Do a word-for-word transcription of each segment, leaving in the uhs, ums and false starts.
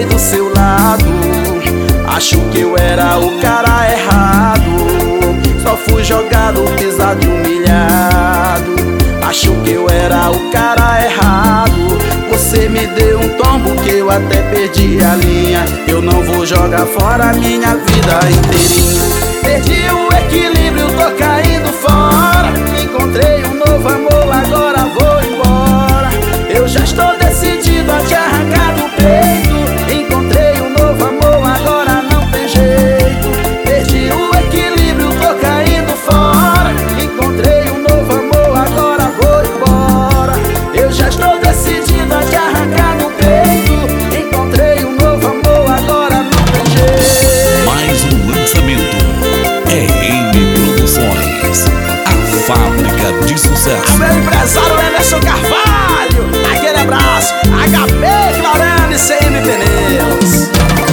passei do seu lado. Acho que eu era o cara errado. Só fui jogado, pisado e humilhado. Acho que eu era o cara errado. Você me deu um tombo que eu até perdi a linha. Eu não vou jogar fora a minha vida inteirinha. Perdi o equilíbrio, tô caindo fora. Encontrei um novo amor, agora vou embora. Eu já estou decidido a te arrancar do peito. Encontrei um novo amor, agora não tem jeito. Perdi o equilíbrio, tô caindo fora. Encontrei um novo amor, agora vou embora. Eu já estou decidido a te arrancar do peito. Encontrei um novo amor, agora não tem jeito. Mais um lançamento é M Produções, a fábrica de sucesso. A meu empresário Emerson Carvalho, aquele abraço. H P Clarando e C M Pneus.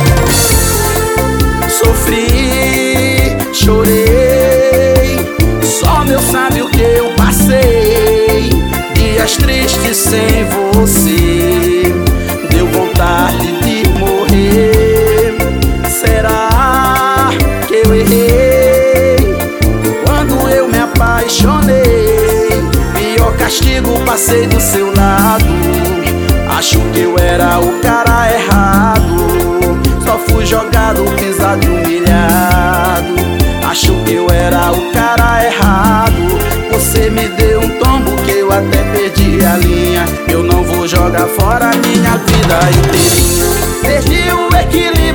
Sofri, chorei, só Deus sabe o que eu passei. Dias tristes sem você, deu vontade de morrer. Será que eu errei quando eu me apaixonei? Pior castigo, passei do seu lado. Acho que eu era o cara errado. Só fui jogado, pisado e humilhado. Acho que eu era o cara errado. Você me deu um tombo que eu até perdi a linha. Eu não vou jogar fora a minha vida inteirinha. Perdi o equilíbrio,